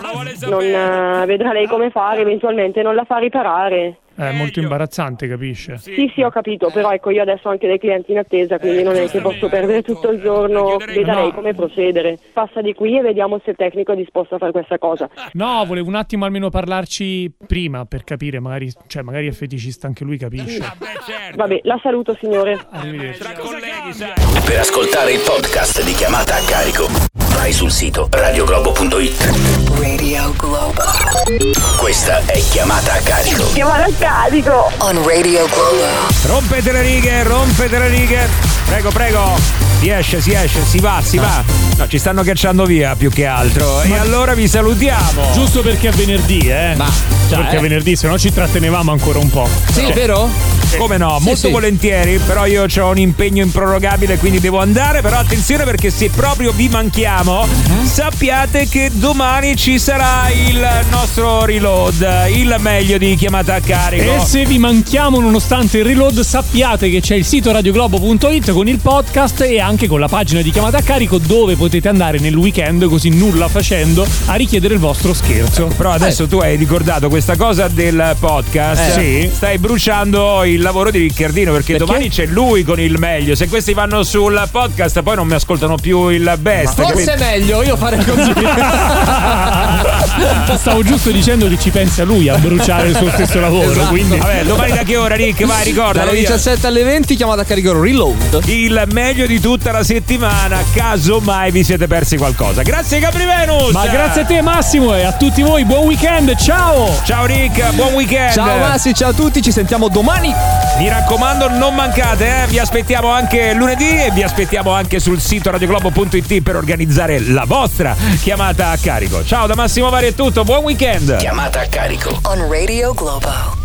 Vedrà lei come fare, eventualmente non la fa riparare. È molto imbarazzante, capisce? Sì, ho capito, però ecco io adesso ho anche dei clienti in attesa, quindi non è che posso perdere tutto il giorno, veda lei come procedere. Passa di qui e vediamo se il tecnico è disposto a fare questa cosa. No, volevo un attimo almeno parlarci prima per capire, magari è feticista anche lui, capisce? Vabbè, la saluto signore. Arrivederci. Per ascoltare il podcast di Chiamata a Carico Vai sul sito radioglobo.it. Radio Globo. Questa è Chiamata a Carico. Chiamata a Carico. On Radio Globo. Rompete le righe. Prego. Si esce, si va. No, ci stanno cacciando via più che altro. E allora vi salutiamo. Giusto perché è venerdì, perché è venerdì, se no ci trattenevamo ancora un po'. Sì, è vero? Come no, molto volentieri, però io ho un impegno improrogabile, quindi devo andare. Però attenzione, perché se proprio vi manchiamo, sappiate che domani ci sarà il nostro reload, il meglio di Chiamata a Carico. E se vi manchiamo nonostante il reload, sappiate che c'è il sito radioglobo.it con il podcast e anche con la pagina di Chiamata a Carico, dove potete andare nel weekend, così nulla facendo, a richiedere il vostro scherzo. Però adesso tu hai ricordato questa cosa del podcast. Sì. Stai bruciando il lavoro di Riccardino, perché domani c'è lui con il meglio. Se questi vanno sul podcast poi non mi ascoltano più il best. Ma forse è meglio, io farei così. Stavo giusto dicendo che ci pensa lui a bruciare il suo stesso lavoro. Esatto. Quindi vabbè, domani da che ora, Rick? Vai, ricordalo. Dalle 17 alle 20 Chiamata a Carico Reload. Il meglio di tutta la settimana, caso mai vi siete persi qualcosa. Grazie Gabri Venus. Ma grazie a te Massimo e a tutti voi, buon weekend, ciao Rick, buon weekend. Ciao Massi, ciao a tutti, ci sentiamo domani. Mi raccomando, non mancate, vi aspettiamo anche lunedì e vi aspettiamo anche sul sito radioglobo.it per organizzare la vostra Chiamata a Carico. Ciao da Massimo Vari, è tutto, buon weekend. Chiamata a Carico On Radio Globo.